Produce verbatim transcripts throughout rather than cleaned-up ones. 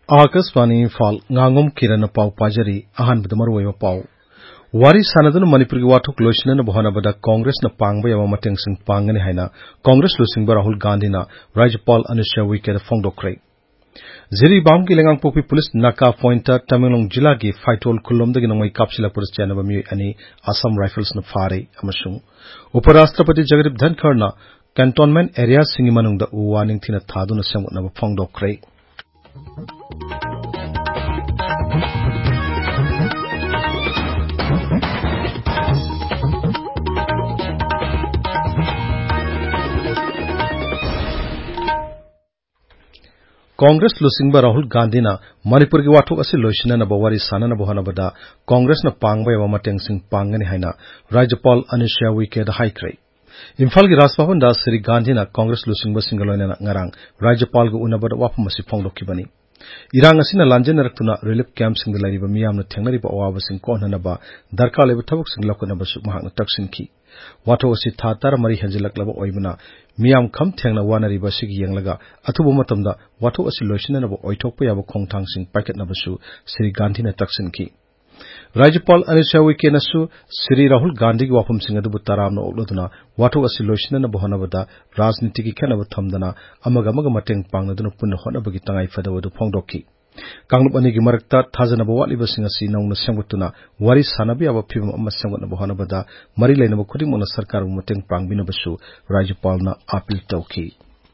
आकाशवाणी फाल ngangom kirana pau pajari ahan bidamar waiwa pau wari sanaduna manipur gi wathok loisina bohana bada congress na pangba yama mateng sing pangani haina congress losingba rahul gandhi na rajpal anusha wike da phongdokrai ziri bam gi lengang popi police naka pointa tamelong jila gi faitol khulom dagi nangmai kapsila police chanaba mi ani assam rifles na fare amasung uparashtrapati jagdip dhankar na cantonment area singi manung da warning thina thaduna samutna ba phongdokrai Congress लुसिंगबा Rahul Gandhi ना मणिपुर की वाथोक असे लोइसिना ना बवारी साना ना बहाना बदा कांग्रेस ना पांगबा यावा मटेंग सिंह पांगने हाइना राज्यपाल अनुसुईया उइके दा हाइक्रे इम्फाल की राजभवन दा श्री गांधी ना कांग्रेस लुसिंगबा सिंगलोइना ना ngarang राज्यपाल को उनाबद वाफम मसी फोंगदोखिबनी इरांग असिना लांजेन रक्तुना रिलीफ कैंप सिंग लाइरिबा मियामना थेंगनरिबा अवाबा सिंग कोहननबा दरकार लेबा थबक सिंग लौकनबसु महाकना तकसिनखि वाथो असि था तार मरी हंजिलकलबा ओइबना मियाम खम थेंगना वानरिबा सिगी यंगलगा अथुबो मतमदा वाथो असि लोइसिननबा ओइथोकपा याबा खोंथांग सिंग पाइकतनबसु श्री गांधी ना तकसिनखि राज्यपाल अनुसुईया उइके नसु श्री राहुल गांधी की वाफम सिंग अदुबु तरामना ओक्लदुना वाथो असि लोइसिनना बहनबदा राजनीति की खेनबा थमदना अमगा मगा मटेंग पांगनदुना पुन्ना होनबगी तंगाई फदवदु फोंगदोखि कांगलुप अनिगी मरकता थाजनबा वालिबसिंग असि नौना सेंगुतुना वारी सानबि याबा फिबम अमा सेंगुतना बहनबदा मरि लैनबा खुदिंगमना सरकारबु मटेंग पांगबिनबसु राज्यपालना अपील तौखि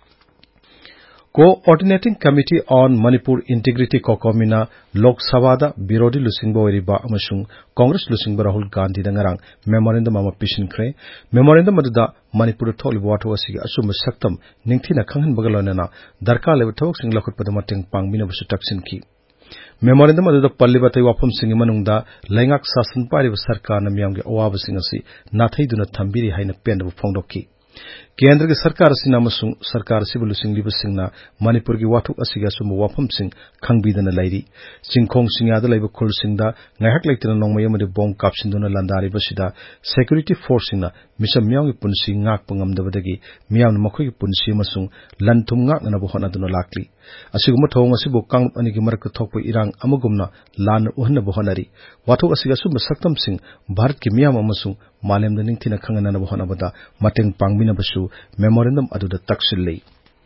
Coordinating Committee on Manipur Integrity Kokomina Lok Sabha da Birodi Lusingba Weriba amasung Congress Lusingba Rahul Gandhi da ngarang memorandum ama pishinkre memorandum aduda Manipur tholi wato asiga asum saktam ningthina khanghan bagalona darka lewa thok sing lakhut padama teng pangbina busu taksinki memorandum aduda pallibatai wafam singi manungda laingak sasan pari sarkar na miyamge awaba singasi nathaiduna thambiri haina pendabu phongdokki केंद्र की सरकार सिंह सरकार सिबलु सिंह सिंह मणिपुर की वाथुक असिगा सुम वाफम सिंह खंगबीदना लाइरी चिंखोंग सिंगादा लाइब खुल सिंहदा ngaihak leitena nongmai amade bom kapsinduna landari basida security force singna misam miyang punsi ngak pangamdabadagi miyam makhoi punsi masung lanthum ngak na bohona duna lakli asiguma thong asibu kang ani gi marak thokpo irang amagumna lan uhna bohonari wathuk asiga sum saktam sing bharat ki miyam amasung malemda ningthina khangana na bohona bada mateng pangmina basu memorandum aduda taksilei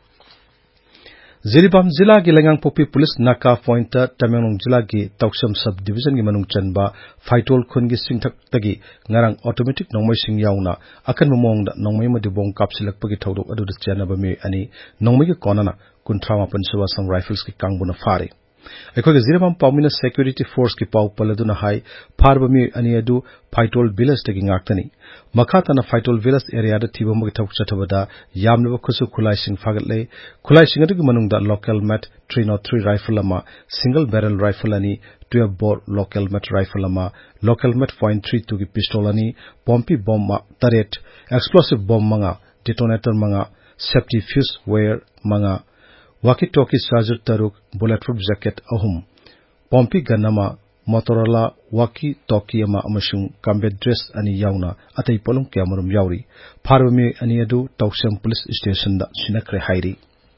Ziribam जिला की लंगांग पोपी police नाका point तमेंगलों जिला की तौसम sub division की मनुंग चनबा phytol खुन की सिंथक तगी ngarang ऑटोमेटिक नोंमै सिंग याउना अकन मोंग दा नोंमै मदि बोंग कापसिलक पगी थौदो अदुद चनबा मे अनि नोंमै की कोनाना कुंथ्रामा पंसवा सम राइफल्स की कांगबुना फारे अखोगे जिरबम पाउमिना सिक्योरिटी फोर्स की पाउ पलदुना हाई फारबमी अनि अदु फाइटोल विलेज तगी ngaktani मखातना फाइटोल विलेज एरिया दा थिबमगी थौक चथबदा यामनबो खुसु खुलाई सिंग फागले खुलाई सिंग अदुगी मनुंगदा local made three oh three rifle अमा सिंगल बैरल राइफल अनि twelve bore local made rifle अमा local made point three two की पिस्तौल अनि पॉम्पी बम तरेट एक्सप्लोसिव बम मंगा डिटोनेटर मंगा सेफ्टी फ्यूज वेयर मंगा Walkie talkie charger taruk bulletproof jacket ahum pompi ganama Motorola walkie talkie ama amasung combat dress ani yauna atai polong kyamarum yauri pharwami ani adu tawsam police station da sinakre hairi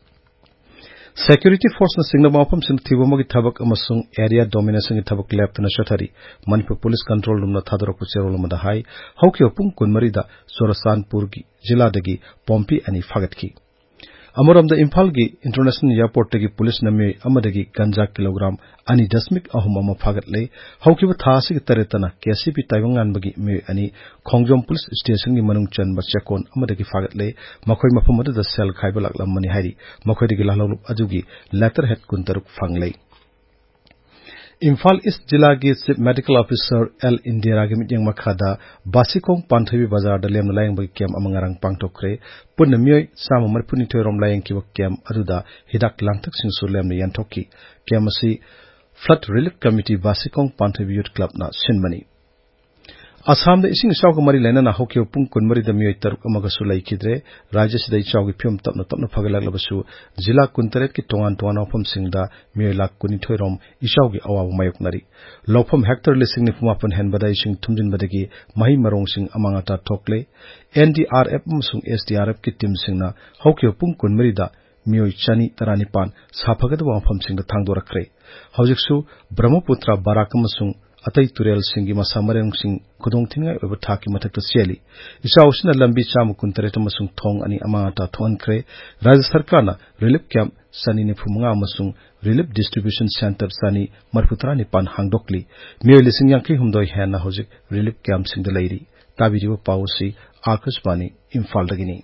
Security force na singna mafam sin thibamagi thabak amasung area domination gi thabak leptna shathari Manipur police control room na thadara ku cherol ma da hai hauki opung kunmari da Sorasanpur gi jila dagi pompi ani fagatki Amoram the Impal gi International Airport tagi police nami amadagi ganja kilogram ani dasmik ahum ama phagatle haukiba thasi taretana K C P Taiwangan bagi me ani Khongjom police station gi manung chan bachakon amadagi phagatle makhoi mafamada da sel khaibalak lamani hari makhoi digi lalolu ajugi letterhead kuntaruk fanglei Imphal East जिला की chief medical officer L Indira की meeting मखादा बासिकोंग पांथवी बाजार the lame lying बगी केम अमंगारंग पांगथोखरे पुन मियोय साम मरपुनि थोयरोम lying की केम अदुदा हिदाक लांगथक सिंसु लेम ने यंथोकी केम असि फ्लड रिलीफ कमिटी बासिकोंग पांथवी यूथ क्लब ना सिनमनी असम द इसिंग साव मरी लेना होके पुंग कुनमरी द मियोय तरुक अमगसु लाइखिद्रे राज्य सिदै चाव की फिल्म तपन तपन फगलालबसु जिला कुंतरेट की टोंगान टोंगान ऑफम सिंगदा मियोय लाख कुनि थोयरोम इसाव की अवाब मायकनरी लौफम हेक्टर लिसिंग निफुमापन हेनबदा इसिंग थुमजिन बदगी मही मरोंग सिंग अमांगाता ठोकले एनडीआरएफ अमसुंग एसडीआरएफ की टीम सिंगना होके पुंग कुनमरी दा मियोय चनी तरानिपान साफगद ऑफम सिंग थांगदोरखरे हौजिकसु ब्रह्मपुत्र बाराक अमसुंग अतई तुरेल सिंगी मसा मरेंगसिंग खुदोंग थिंगाई ओइबा थाकी मथक्ता सेली इसाउसिना लंबी चाम कुंतरेट अमसुंग थोंग अनि अमाता थोनख्रे राज्य सरकारना रिलीफ कैंप सनी निफुमंगा अमसुंग रिलीफ डिस्ट्रीब्यूशन सेंटर सनी मरफुतरा निपान हांगदोकली मियो लिसिंग यांकी हुमदोय हेना हौजिक रिलीफ कैंप सिंग दलैरी ताबिरिबो पाउसी आकाशवाणी इम्फाल दगिनी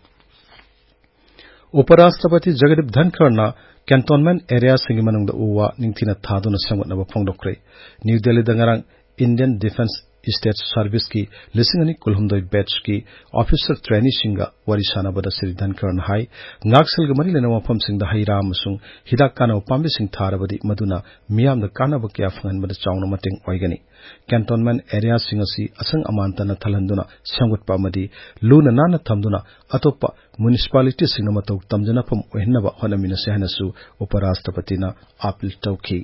उपराष्ट्रपति जगदीप धनखड़ कैंटोनमेंट एरिया सिंगी मनुंगदा उवा निंगथिना थादुना संगतनबा फोंगदोक्रे न्यू दिल्ली दंगरांग इंडियन डिफेंस स्टेट सर्विस की लिसिंगनी कुलहुमदोय बैच की ऑफिसर ट्रेनी सिंगा वरी सानाबदा श्री धनखड़ हाई नागसल मरी लेना मफम सिंग हैरा अमसुंग हिदाक कानब पाम्बि सिंग थारबदी मदुना मियामदा कानब क्या फंगनबदा चावना मतेंग ओइगनी कैंटोनमेंट एरिया सिंग असि असंग अमानतना थलहंदुना संगुतपा मदी लूना नाना थमदुना अतोपा म्युनिसिपालिटी सिंग मतौ तमजनाफम ओहिनबा होनमिनसे हनसु उपराष्ट्रपतिना अपील तौखी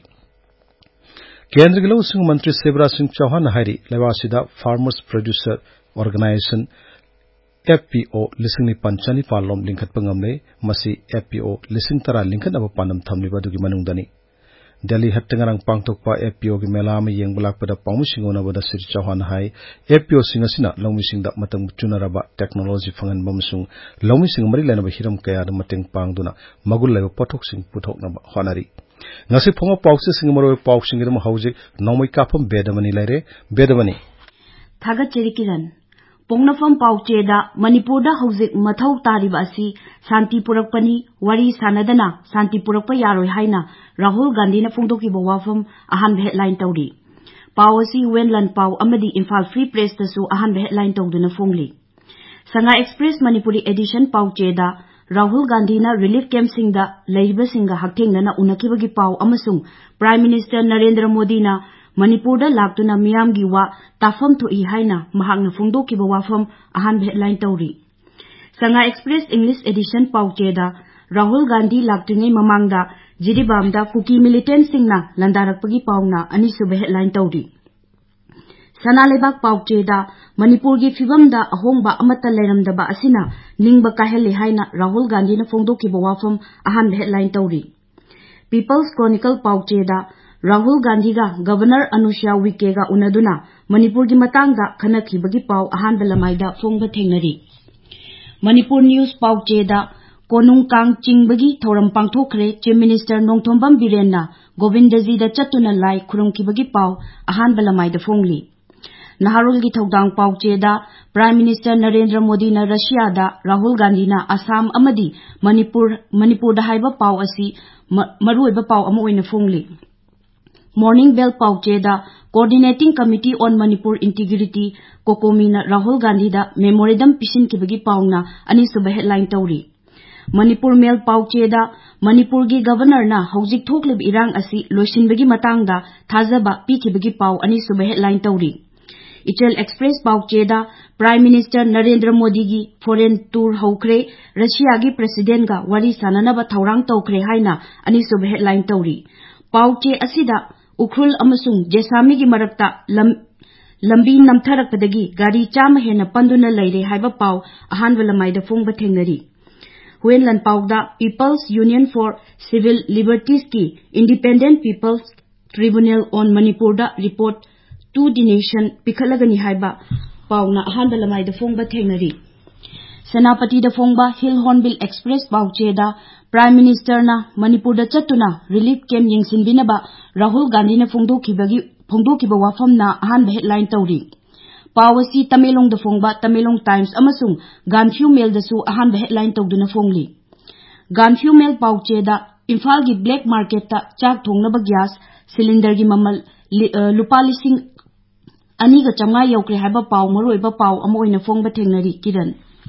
केंद्र के लौसिंग मंत्री शिवराज सिंह चौहान हारी लेवासिदा फार्मर्स प्रोड्यूसर ऑर्गेनाइजेशन एफपीओ लिसिंग निपान चनिपाल लोम लिंखत पंगमले मसी एफपीओ लिसिंग तरा लिंखत अब पानम थमलिबा दुगी मनुंगदनी दिल्ली हट्टंगरंग पांगतोकपा एफपीओ की मेला में येंगबलाकपदा पामुसिंग ओनबदा श्री चौहान हाई एफपीओ सिंगसिना लौमिसिंगदा मतम चुनरबा टेक्नोलॉजी फंगन बमसुंग लौमिसिंग मरी लेनबा हिरम कयाद मतंग पांगदुना मगुल लेबा पथोकसिंग पुथोकनबा होनारी ngasi phonga pawse singmaro pawsing ram hauji nomai kapam bedamani laire bedamani thaga cherikiran pongnafam pawche da manipur da hauji mathau tariba asi shanti purakpani wari sanadana shanti purakpa yaroi haina rahul gandhi na phongdoki bawafam ahan headline tawri pawasi wenlan paw amadi imphal free press da su ahan headline tawduna phongli sanga express manipuri edition pawche da Rahul Gandhi ना relief camp सिंगदा लेइबा सिंगा हक्थेंगना उनकिबगी पाव अमसुंग prime minister Narendra Modi ना मणिपुर दा लाक्तुना मियामगी वा ताफम थोई हाइना महांगना फोंदोकिबा वाफम अहान हेडलाइन तौरी संगा एक्सप्रेस इंग्लिश एडिशन पावचेदा राहुल गांधी लाक्तुने ममांगदा जिरिबामदा कुकी मिलिटेंट सिंगना लंदारकपगी पावना अनिसुबे हेडलाइन तौरी सनालेबाग पावचेदा मणिपुर की फिवमदा अहोंगबा अमता लेरमदबा असिना निंगबा काहेले हाइना राहुल गांधी ना फोंदोकिबा वाफम अहान हेडलाइन तौरी पीपल्स क्रॉनिकल पावचेदा राहुल गांधी का गवर्नर अनुसुया उइके का उनदुना मणिपुर की मतांगदा खनखिबगी पाव अहान बलमाइदा फोंगबा थेंगनरी मणिपुर न्यूज पावचेदा कोनुंग कांग चिंगबगी थौरम पांगथोखरे चीफ मिनिस्टर नोंगथोंबम बिरेनना गोविंदजी दा चतुना लाई खुरुंगकिबगी पाव अहान बलमाइदा फोंगली नहारुल की थौदांग पावचेदा प्राइम मिनिस्टर नरेंद्र मोदी ना रशिया दा राहुल गांधी ना असम अमदी मणिपुर मणिपुर दा हाइबा पाव असि मरुइबा पाव अमा ओइना फोंगली मॉर्निंग बेल पावचेदा coordinating committee on Manipur integrity COCOMI ना राहुल गांधी दा मेमोरेंडम पिसिनकिबगी पावना अनिसुबा हेडलाइन तौरी मणिपुर मेल पावचेदा मणिपुर की गवर्नर ना हौजिक थोकलिब इरांग असि लोइसिनबगी मतांगदा थाजबा पीकिबगी पाव अनिसुबा हेडलाइन तौरी इचल एक्सप्रेस पावचेदा प्राइम मिनिस्टर नरेंद्र मोदी की फॉरेन टूर हौखरे रशिया की प्रेसिडेंट का वरी साननबा थौरांग तौखरे हाइना अनिसुबा हेडलाइन तौरी पावचे असिदा उखरुल अमसुंग जेसामी की मरक्ता लंबी नमथरकपदगी गाड़ी चाम हेना पंदुना लैरे हाइबा पाव अहानबा लमाइदा फोंगबा थेंगनरी हुएनलन पावदा people's union for civil liberties की independent people's tribunal on Manipur दा रिपोर्ट टू दी नेशन पिखलगनी हाइबा पावना अहानबा लमाइदा फोंगबा थेंगनरी सेनापति दा फोंगबा हिल हॉर्नबिल एक्सप्रेस पावचेदा प्राइम मिनिस्टर ना मणिपुर दा चतुना रिलीफ कैंप यंगसिनबिनबा राहुल गांधी ना फोंदोकिबगी फोंदोकिबा वाफमना अहानबा हेडलाइन तौरी पावसी तमेलोंग दा फोंगबा तमेलोंग टाइम्स अमसुंग गांफ्यू मेल दसु अहानबा हेडलाइन तौदुना फोंगली गांफ्यू मेल पावचेदा इम्फाल की ब्लैक मार्केट ता चाक थोंगनबा गैस सिलेंडर की ममल लुपा लिसिंग अनिगा चंगा यौक्रे हाइबा पाव मरुइबा पाव अमा ओइना फोंगबा थेंगनरी किरण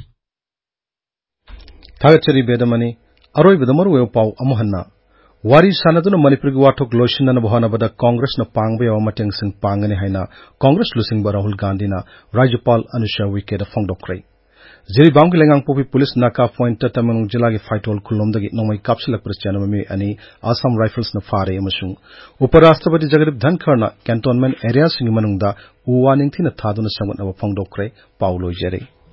थागचरी बेदमनी अरोइबदा मरुइबा पाव अमहन्ना वारी सानदुना मणिपुर की वाथोक लोइसिनना बहानबदा कांग्रेस न पांगबे व मटेंग सिंग पांगने हाइना कांग्रेस लुसिंगबा राहुल गांधी ना राज्यपाल अनुसुया उइके दा फोंगदोक्रे जिरिबाम की लेंगांग पोपी पुलिस नाका पॉइंट तमेंग जिला की फाइटोल खुलोमदगी नोमई कापसिलक प्रचानममी अनि आसाम राइफल्स न फारे अमसुंग उपराष्ट्रपति जगदीप धनखड़ ना कैंटोनमेंट एरिया सिंग मनुंगदा उवानिंग थिना थादुना संगतनबा फोंगदोक्रे पाउलोइजरे।